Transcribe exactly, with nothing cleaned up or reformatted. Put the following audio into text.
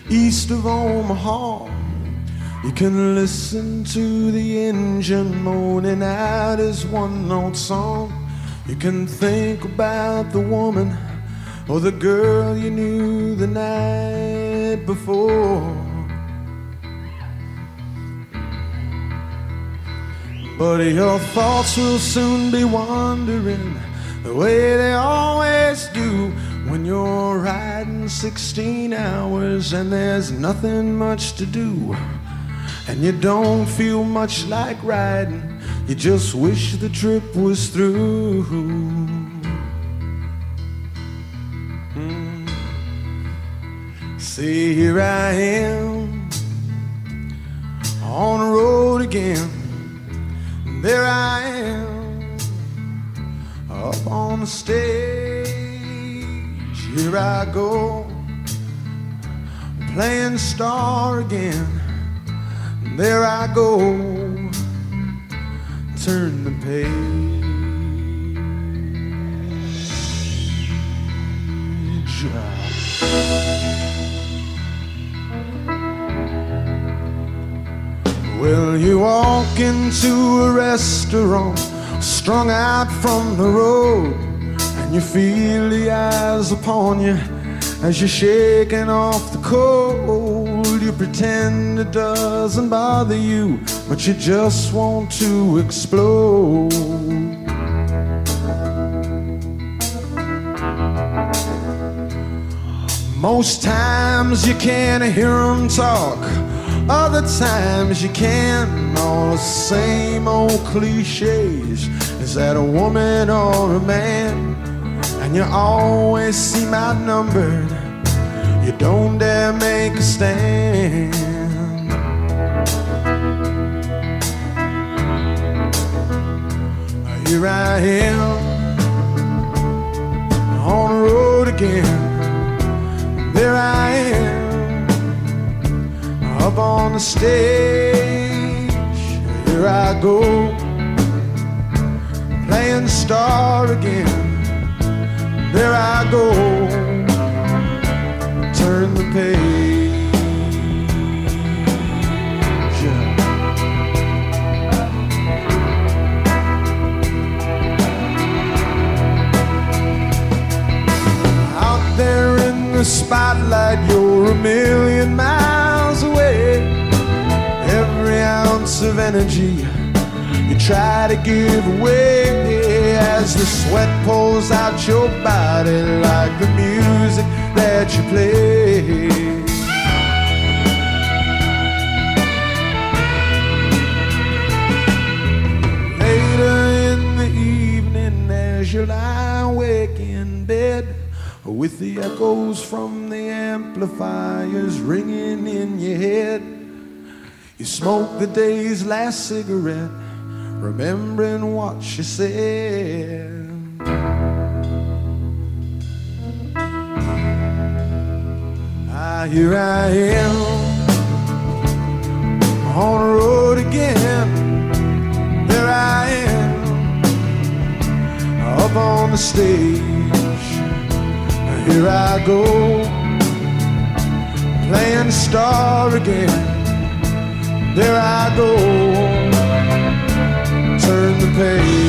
east of Omaha. You can listen to the engine moaning out his one-note song. You can think about the woman or the girl you knew the night before. But your thoughts will soon be wandering the way they always do when you're riding sixteen hours and there's nothing much to do. And you don't feel much like riding, you just wish the trip was through. Mm. See, here I am on the road again. There I am up on the stage. Here I go playing star again. There I go, turn the page. Well, you walk into a restaurant, strung out from the road, and you feel the eyes upon you as you're shaking off the cold. You pretend it doesn't bother you, but you just want to explode. Most times you can't hear them talk, other times you can. All the same old cliches. Is that a woman or a man? And you always seem outnumbered. You don't dare make a stand. Here I am on the road again. There I am up on the stage. Here I go playing star again. There I go, turn the page. Out there in the spotlight, you're a million miles away. Every ounce of energy you try to give away as the sweat pours out your body like the music that you play. Later in the evening as you lie awake in bed with the echoes from the amplifiers ringing in your head, you smoke the day's last cigarette, remembering what she said. Ah, here I am on the road again. There I am up on the stage. Here I go playing star again. There I go, turn the page.